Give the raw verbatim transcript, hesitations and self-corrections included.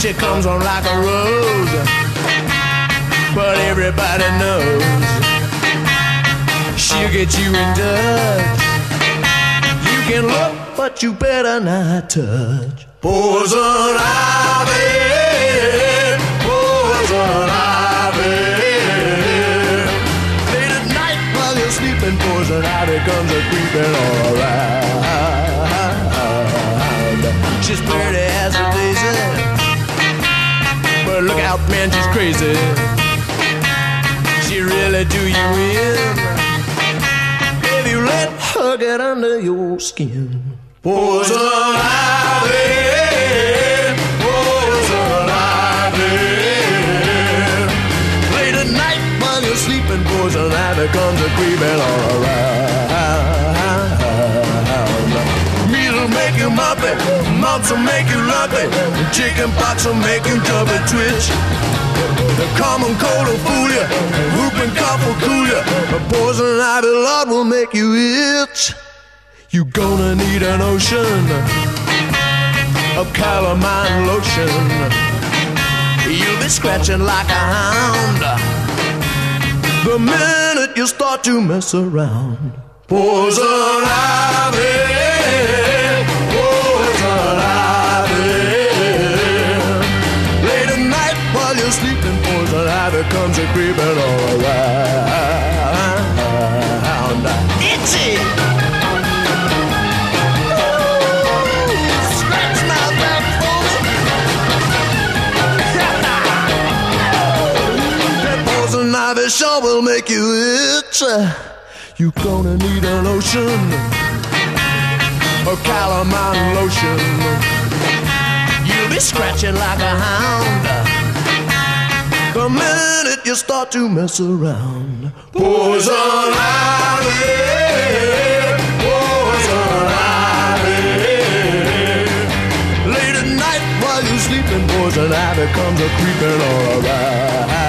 She comes on like a rose, but everybody knows she'll get you in touch. You can look, but you better not touch. Poison ivy, poison ivy. Late at night while you're sleeping, poison ivy comes a creeping all around. She's pretty as a daisy, but look out, man, she's crazy. She really do you in if you let her get under your skin. Poison ivy, poison ivy. Late at night while you're sleeping, poison ivy comes a creeping all around. Measles make you muppy, mumps will make you lumpy, chicken pox will make you jump and twitch. The common cold will fool you, whooping cough will cool you, but poison ivy, Lord, will make you itch. You're gonna need an ocean of calamine lotion. You'll be scratching like a hound the minute you start to mess around. Poison ivy, poison ivy. Late at night while you're sleeping, poison ivy comes a creeping all around. Itchy! Ivy sure will make you itch. You're gonna need a lotion, a calamine lotion. You'll be scratching like a hound the minute you start to mess around. Poison ivy, poison ivy. Late at night while you're sleeping, poison ivy comes a creeping all around.